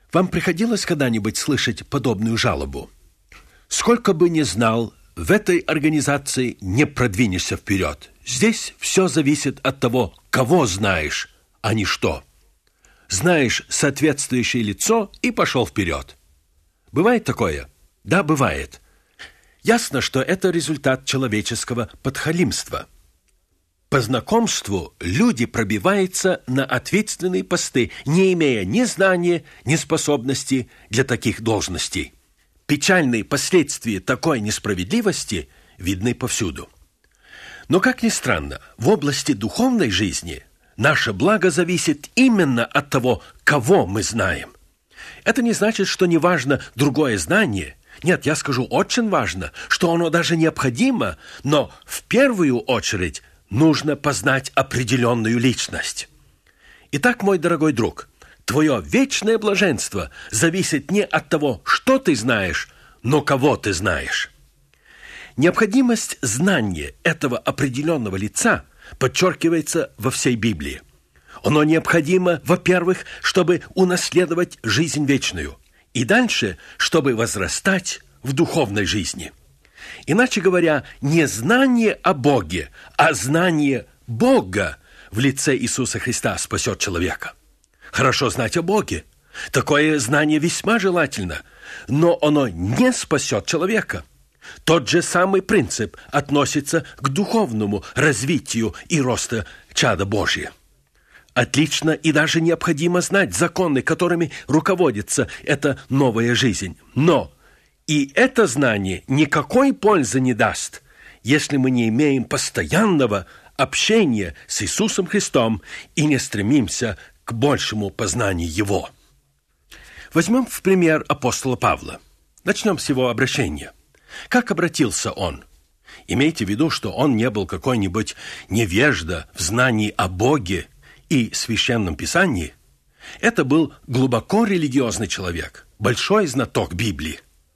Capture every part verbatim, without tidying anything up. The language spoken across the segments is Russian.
Вам приходилось когда-нибудь слышать подобную жалобу? Сколько бы ни знал, в этой организации не продвинешься вперед. Здесь все зависит от того, кого знаешь, а не что. Знаешь соответствующее лицо и пошел вперед. Бывает такое? Да, бывает. Ясно, что это результат человеческого подхалимства. По знакомству люди пробиваются на ответственные посты, не имея ни знания, ни способностей для таких должностей. Печальные последствия такой несправедливости видны повсюду. Но, как ни странно, в области духовной жизни наше благо зависит именно от того, кого мы знаем. Это не значит, что не важно другое знание. Нет, я скажу, очень важно, что оно даже необходимо, но в первую очередь нужно познать определенную личность. Итак, мой дорогой друг, твое вечное блаженство зависит не от того, что ты знаешь, но кого ты знаешь. Необходимость знания этого определенного лица подчеркивается во всей Библии. Оно необходимо, во-первых, чтобы унаследовать жизнь вечную, и дальше, чтобы возрастать в духовной жизни. Иначе говоря, не знание о Боге, а знание Бога в лице Иисуса Христа спасет человека. Хорошо знать о Боге. Такое знание весьма желательно, но оно не спасет человека. Тот же самый принцип относится к духовному развитию и росту чада Божия. Отлично и даже необходимо знать законы, которыми руководится эта новая жизнь. Но и это знание никакой пользы не даст, если мы не имеем постоянного общения с Иисусом Христом и не стремимся к большему познанию Его. Возьмем в пример апостола Павла. Начнем с его обращения. Как обратился он? Имейте в виду, что он не был какой-нибудь невежда в знании о Боге и Священном Писании. Это был глубоко религиозный человек, большой знаток Библии.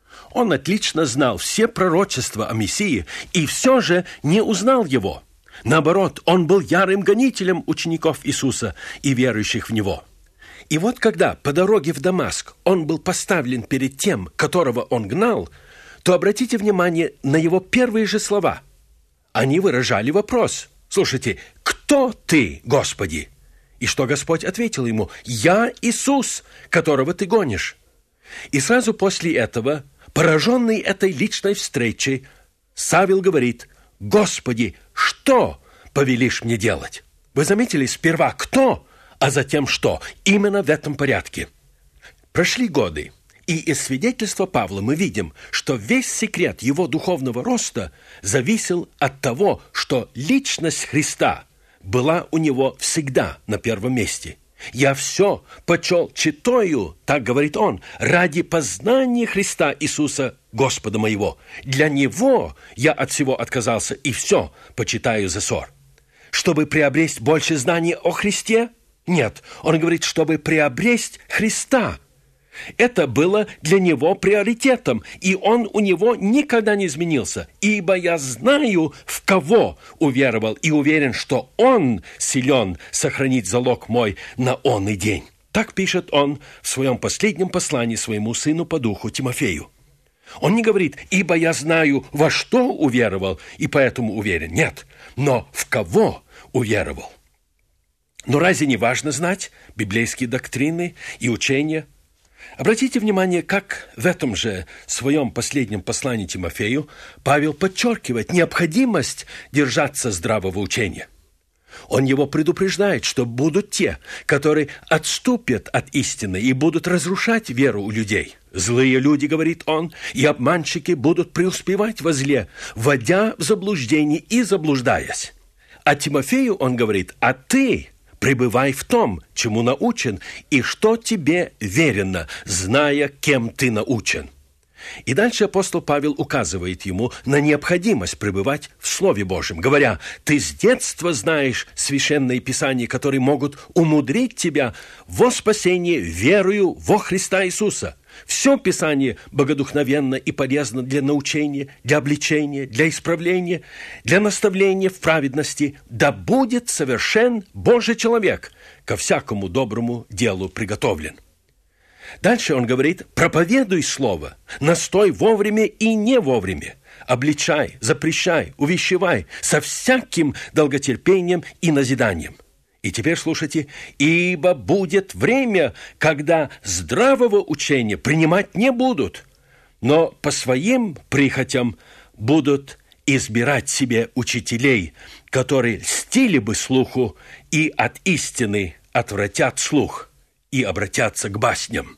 Он отлично знал все пророчества о Мессии и все же не узнал его. Наоборот, он был ярым гонителем учеников Иисуса и верующих в Него. И вот когда по дороге в Дамаск он был поставлен перед тем, которого он гнал, то обратите внимание на его первые же слова. Они выражали вопрос. Слушайте, «Кто ты, Господи?» И что Господь ответил ему? «Я Иисус, которого ты гонишь». И сразу после этого, пораженный этой личной встречей, Савел говорит: «Господи, что повелишь мне делать?» Вы заметили, сперва «кто?», а затем «что?». Именно в этом порядке. Прошли годы, и из свидетельства Павла мы видим, что весь секрет его духовного роста зависел от того, что личность Христа была у него всегда на первом месте. «Я все почел читаю, — так говорит он, — ради познания Христа Иисуса, Господа моего. Для Него я от всего отказался и все почитаю за ссор». Чтобы приобрести больше знаний о Христе? Нет, он говорит, чтобы приобрести Христа. Это было для него приоритетом, и он у него никогда не изменился. «Ибо я знаю, в кого уверовал, и уверен, что он силен сохранить залог мой на онный день». Так пишет он в своем последнем послании своему сыну по духу Тимофею. Он не говорит: «Ибо я знаю, во что уверовал, и поэтому уверен». Нет, но в кого уверовал. Но разве не важно знать библейские доктрины и учения? Обратите внимание, как в этом же своем последнем послании Тимофею Павел подчеркивает необходимость держаться здравого учения. Он его предупреждает, что будут те, которые отступят от истины и будут разрушать веру у людей. Злые люди, говорит он, и обманщики будут преуспевать во зле, вводя в заблуждение и заблуждаясь. А Тимофею он говорит: «А ты пребывай в том, чему научен, и что тебе верено, зная, кем ты научен». И дальше апостол Павел указывает ему на необходимость пребывать в Слове Божьем, говоря: «Ты с детства знаешь священные писания, которые могут умудрить тебя во спасение верою во Христа Иисуса. Все Писание богодухновенно и полезно для научения, для обличения, для исправления, для наставления в праведности. Да будет совершен Божий человек, ко всякому доброму делу приготовлен». Дальше он говорит: проповедуй слово, настой вовремя и не вовремя, обличай, запрещай, увещевай со всяким долготерпением и назиданием. И теперь слушайте: ибо будет время, когда здравого учения принимать не будут, но по своим прихотям будут избирать себе учителей, которые льстили бы слуху и от истины отвратят слух и обратятся к басням.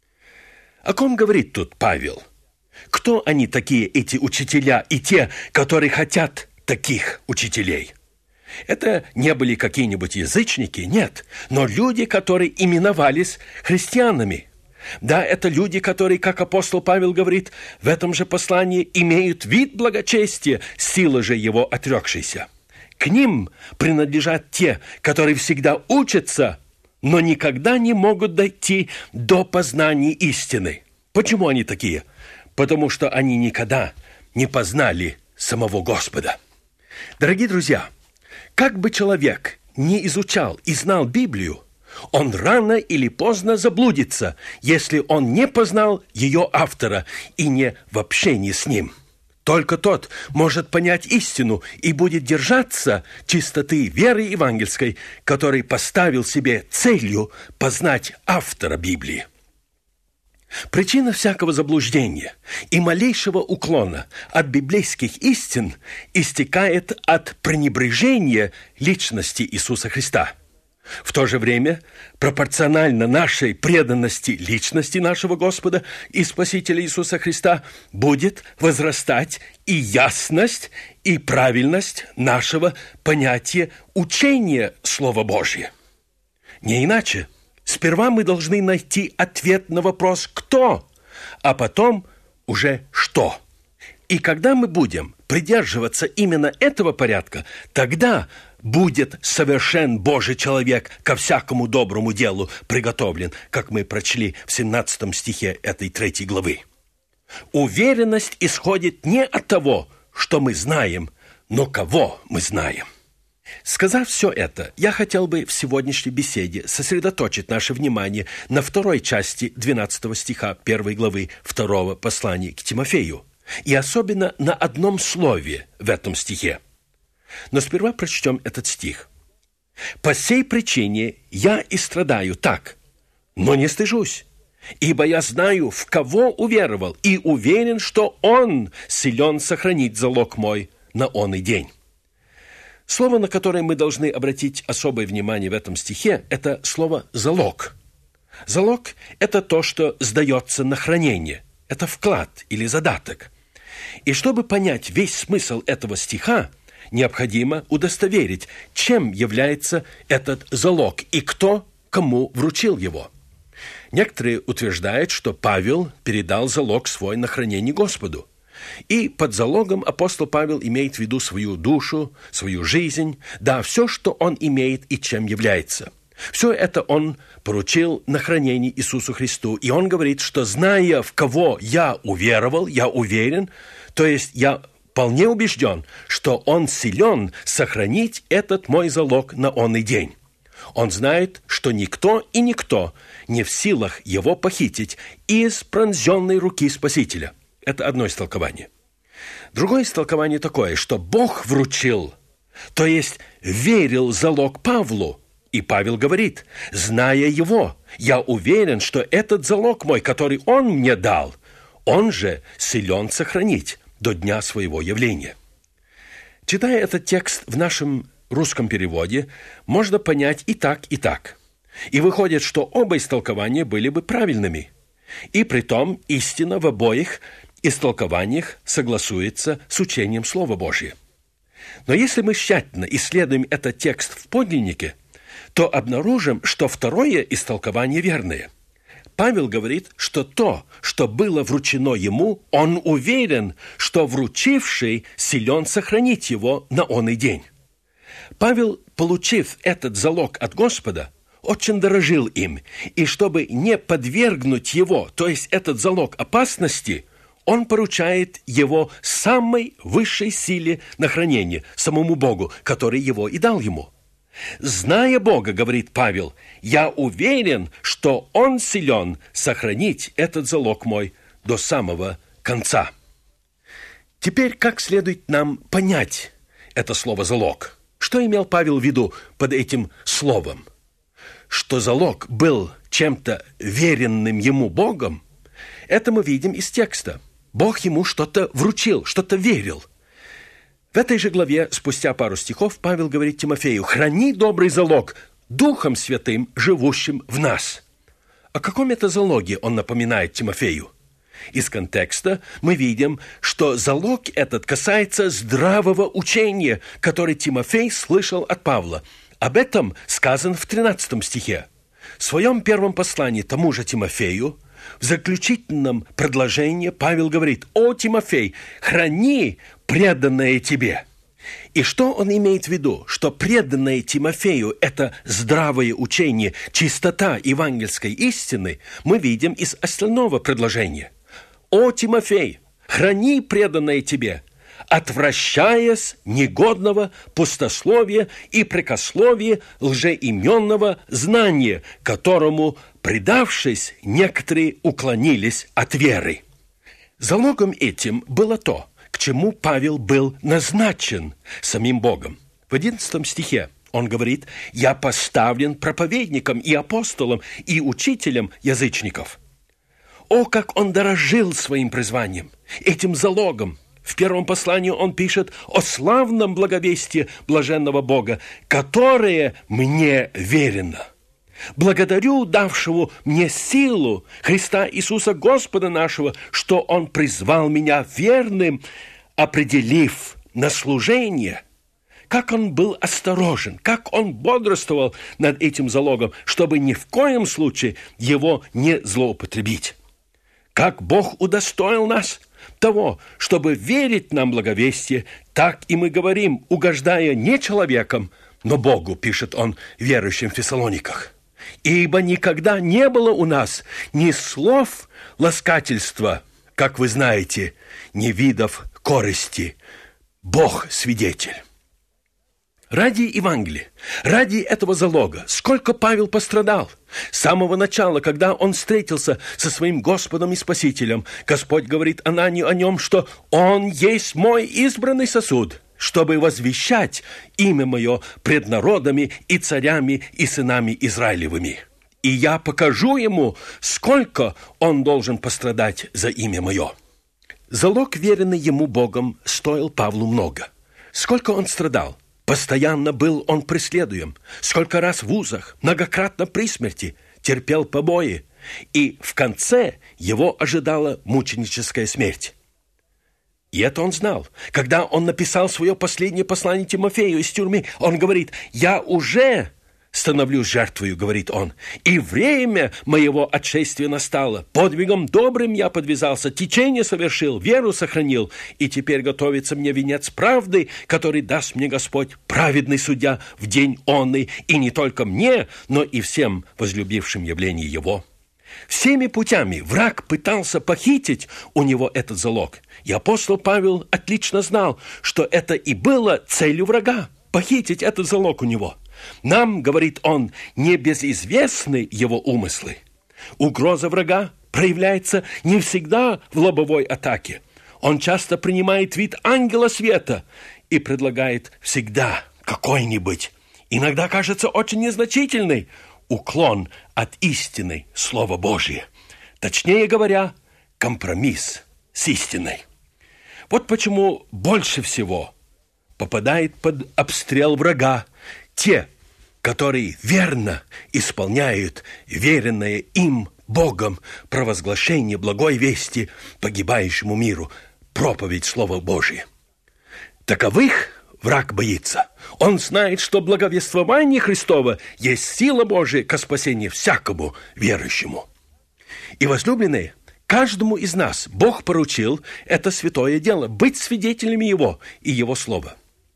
О ком говорит тут Павел? Кто они такие, эти учителя, и те, которые хотят таких учителей? Это не были какие-нибудь язычники, нет, но люди, которые именовались христианами. Да, это люди, которые, как апостол Павел говорит в этом же послании, имеют вид благочестия, сила же его отрекшейся. К ним принадлежат те, которые всегда учатся, но никогда не могут дойти до познания истины. Почему они такие? Потому что они никогда не познали самого Господа. Дорогие друзья, как бы человек не изучал и знал Библию, он рано или поздно заблудится, если он не познал ее автора и не в общении с ним. Только тот может понять истину и будет держаться чистоты веры евангельской, который поставил себе целью познать автора Библии. Причина всякого заблуждения и малейшего уклона от библейских истин истекает от пренебрежения личности Иисуса Христа. В то же время, пропорционально нашей преданности личности нашего Господа и Спасителя Иисуса Христа, будет возрастать и ясность, и правильность нашего понятия учения Слова Божьего. Не иначе. Сперва мы должны найти ответ на вопрос «кто?», а потом уже «что?». И когда мы будем придерживаться именно этого порядка, тогда будет совершен Божий человек, ко всякому доброму делу приготовлен, как мы прочли в семнадцатом стихе этой третьей главы. Уверенность исходит не от того, что мы знаем, но кого мы знаем. Сказав все это, я хотел бы в сегодняшней беседе сосредоточить наше внимание на второй части двенадцатого стиха первой главы второго послания к Тимофею, и особенно на одном слове в этом стихе. Но сперва прочтем этот стих. «По сей причине я и страдаю так, но не стыжусь, ибо я знаю, в кого уверовал, и уверен, что Он силен сохранить залог мой на оный день». Слово, на которое мы должны обратить особое внимание в этом стихе, это слово «залог». Залог – это то, что сдается на хранение. Это вклад или задаток. И чтобы понять весь смысл этого стиха, необходимо удостоверить, чем является этот залог и кто кому вручил его. Некоторые утверждают, что Павел передал залог свой на хранение Господу. И под залогом апостол Павел имеет в виду свою душу, свою жизнь, да, все, что он имеет и чем является. Все это он поручил на хранение Иисусу Христу. И он говорит, что зная, в кого я уверовал, я уверен, то есть я вполне убежден, что он силен сохранить этот мой залог на оный день. Он знает, что никто и никто не в силах его похитить из пронзенной руки Спасителя. Это одно истолкование. Другое истолкование такое, что Бог вручил, то есть верил залог Павлу. И Павел говорит, зная его, я уверен, что этот залог мой, который он мне дал, он же силен сохранить до дня своего явления. Читая этот текст в нашем русском переводе, можно понять и так, и так. И выходит, что оба истолкования были бы правильными. И притом истина в обоих истолкованиях согласуется с учением Слова Божьего. Но если мы тщательно исследуем этот текст в подлиннике, то обнаружим, что второе истолкование верное. Павел говорит, что то, что было вручено ему, он уверен, что вручивший силен сохранить его на оный день. Павел, получив этот залог от Господа, очень дорожил им, и чтобы не подвергнуть его, то есть этот залог опасности, он поручает его самой высшей силе на хранение, самому Богу, который его и дал ему. Зная Бога, говорит Павел, я уверен, что Он силен сохранить этот залог мой до самого конца. Теперь как следует нам понять это слово «залог»? Что имел Павел в виду под этим словом? Что залог был чем-то веренным ему Богом, это мы видим из текста. Бог ему что-то вручил, что-то верил. В этой же главе, спустя пару стихов, Павел говорит Тимофею: «Храни добрый залог Духом Святым, живущим в нас». О каком это залоге он напоминает Тимофею? Из контекста мы видим, что залог этот касается здравого учения, который Тимофей слышал от Павла. Об этом сказано в тринадцатом стихе. В своем первом послании тому же Тимофею, в заключительном предложении Павел говорит: «О, Тимофей, храни преданное тебе». И что он имеет в виду? Что преданное Тимофею – это здравое учение, чистота евангельской истины, мы видим из остального предложения. «О, Тимофей, храни преданное тебе, отвращаясь негодного пустословия и прекословия лжеименного знания, которому, предавшись, некоторые уклонились от веры». Залогом этим было то, к чему Павел был назначен самим Богом. В одиннадцатом стихе он говорит: «Я поставлен проповедником и апостолом и учителем язычников». О, как он дорожил своим призванием, этим залогом! В первом послании он пишет о славном благовестии блаженного Бога, которое мне верено. Благодарю давшего мне силу Христа Иисуса Господа нашего, что Он призвал меня верным, определив на служение. Как он был осторожен, как он бодрствовал над этим залогом, чтобы ни в коем случае его не злоупотребить. Как Бог удостоил нас того, чтобы верить нам благовестие, так и мы говорим, угождая не человеком, но Богу, пишет он верующим в Фессалониках. Ибо никогда не было у нас ни слов ласкательства, как вы знаете, ни видов корысти. Бог свидетель. Ради Евангелия, ради этого залога, сколько Павел пострадал. С самого начала, когда он встретился со своим Господом и Спасителем, Господь говорит Ананию о нем, что «Он есть мой избранный сосуд, чтобы возвещать имя мое пред народами и царями и сынами Израилевыми. И я покажу ему, сколько он должен пострадать за имя мое». Залог, веренный ему Богом, стоил Павлу много. Сколько он страдал? Постоянно был он преследуем, сколько раз в узах, многократно при смерти, терпел побои, и в конце его ожидала мученическая смерть. И это он знал. Когда он написал свое последнее послание Тимофею из тюрьмы, он говорит: «Я уже становлюсь жертвою», говорит он, «и время моего отшествия настало. Подвигом добрым я подвязался, течение совершил, веру сохранил, и теперь готовится мне венец правды, который даст мне Господь, праведный судья, в день онный, и не только мне, но и всем возлюбившим явление Его». Всеми путями враг пытался похитить у него этот залог. И апостол Павел отлично знал, что это и было целью врага – похитить этот залог у него. Нам, говорит он, не безизвестны его умыслы. Угроза врага проявляется не всегда в лобовой атаке. Он часто принимает вид ангела света и предлагает всегда какой-нибудь, иногда кажется очень незначительный, уклон от истины Слова Божия. Точнее говоря, компромисс с истиной. Вот почему больше всего попадает под обстрел врага те, которые верно исполняют веренное им Богом провозглашение благой вести погибающему миру, проповедь Слова Божия. Таковых враг боится. Он знает, что благовествование Христово есть сила Божия ко спасению всякому верующему. И, возлюбленные, каждому из нас Бог поручил это святое дело – быть свидетелями Его и Его Слова.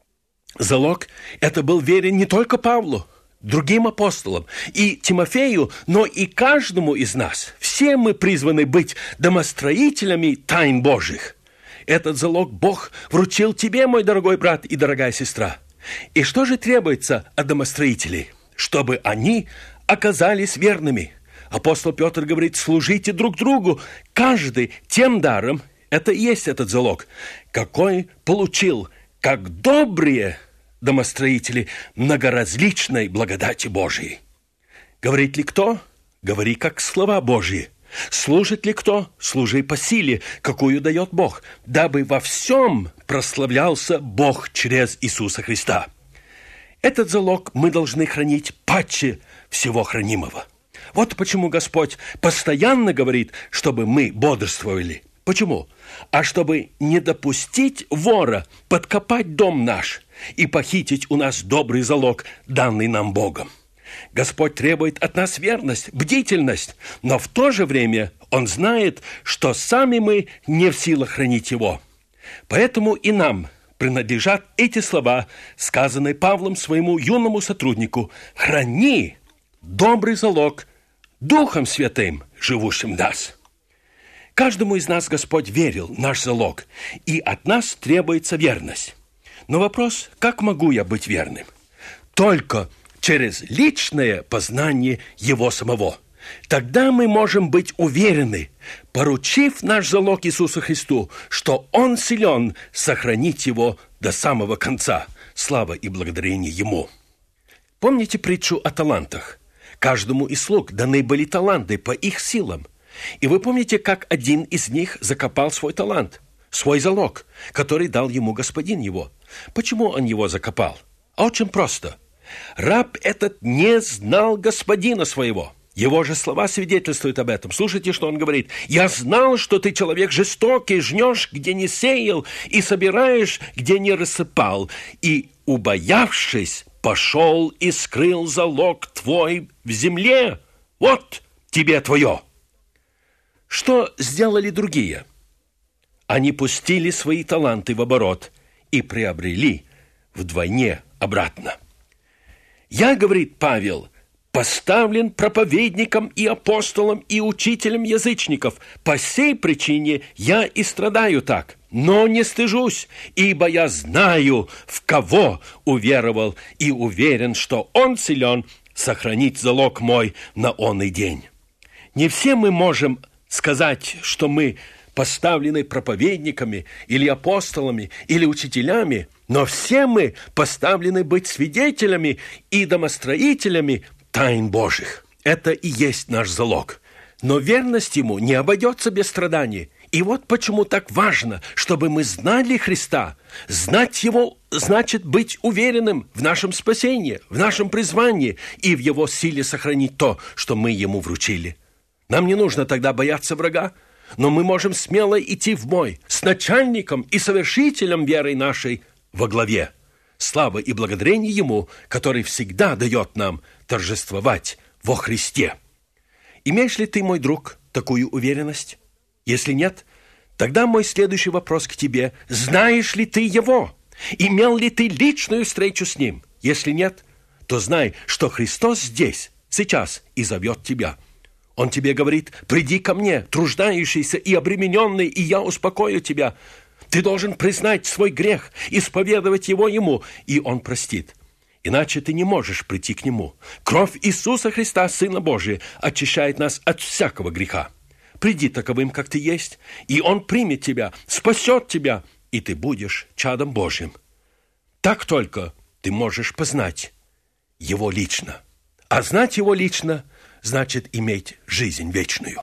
Залог это был верен не только Павлу, другим апостолам и Тимофею, но и каждому из нас. Все мы призваны быть домостроителями тайн Божьих. Этот залог Бог вручил тебе, мой дорогой брат и дорогая сестра. И что же требуется от домостроителей? Чтобы они оказались верными. Апостол Петр говорит: служите друг другу, каждый тем даром, это и есть этот залог, какой получил, как добрые домостроители многоразличной благодати Божией. Говорит ли кто? Говори как слова Божьи. Служит ли кто? Служи по силе, какую дает Бог, дабы во всем прославлялся Бог через Иисуса Христа. Этот залог мы должны хранить паче всего хранимого. Вот почему Господь постоянно говорит, чтобы мы бодрствовали. Почему? А чтобы не допустить вора подкопать дом наш и похитить у нас добрый залог, данный нам Богом. Господь требует от нас верность, бдительность, но в то же время Он знает, что сами мы не в силах хранить его. Поэтому и нам принадлежат эти слова, сказанные Павлом своему юному сотруднику: «Храни добрый залог Духом Святым, живущим в нас». Каждому из нас Господь верил наш залог, и от нас требуется верность. Но вопрос: как могу я быть верным? Только через личное познание Его самого. Тогда мы можем быть уверены, поручив наш залог Иисусу Христу, что Он силен сохранить его до самого конца. Слава и благодарение Ему. Помните притчу о талантах? Каждому из слуг даны были таланты по их силам. И вы помните, как один из них закопал свой талант, свой залог, который дал ему господин его. Почему он его закопал? А очень просто. Раб этот не знал господина своего. Его же слова свидетельствуют об этом. Слушайте, что он говорит. «Я знал, что ты человек жестокий, жнешь, где не сеял, и собираешь, где не рассыпал. И, убоявшись, пошел и скрыл залог твой в земле. Вот тебе твое». Что сделали другие? Они пустили свои таланты в оборот и приобрели вдвойне обратно. «Я, — говорит Павел, — поставлен проповедником и апостолом и учителем язычников. По сей причине я и страдаю так, но не стыжусь, ибо я знаю, в кого уверовал, и уверен, что Он силен сохранить залог мой на онный день». Не все мы можем сказать, что мы поставлены проповедниками или апостолами или учителями, но все мы поставлены быть свидетелями и домостроителями тайн Божьих. Это и есть наш залог. Но верность Ему не обойдется без страданий. И вот почему так важно, чтобы мы знали Христа. Знать Его значит быть уверенным в нашем спасении, в нашем призвании и в Его силе сохранить то, что мы Ему вручили. Нам не нужно тогда бояться врага, но мы можем смело идти в бой с начальником и совершителем веры нашей во главе. Слава и благодарение Ему, который всегда дает нам торжествовать во Христе. Имеешь ли ты, мой друг, такую уверенность? Если нет, тогда мой следующий вопрос к тебе: знаешь ли ты Его? Имел ли ты личную встречу с Ним? Если нет, то знай, что Христос здесь, сейчас, и зовет тебя. Он тебе говорит: приди ко мне, труждающийся и обремененный, и я успокою тебя. Ты должен признать свой грех, исповедовать его Ему, и Он простит. Иначе ты не можешь прийти к Нему. Кровь Иисуса Христа, Сына Божия, очищает нас от всякого греха. Приди таковым, как ты есть, и Он примет тебя, спасет тебя, и ты будешь чадом Божьим. Так только ты можешь познать Его лично. А знать Его лично значит иметь жизнь вечную.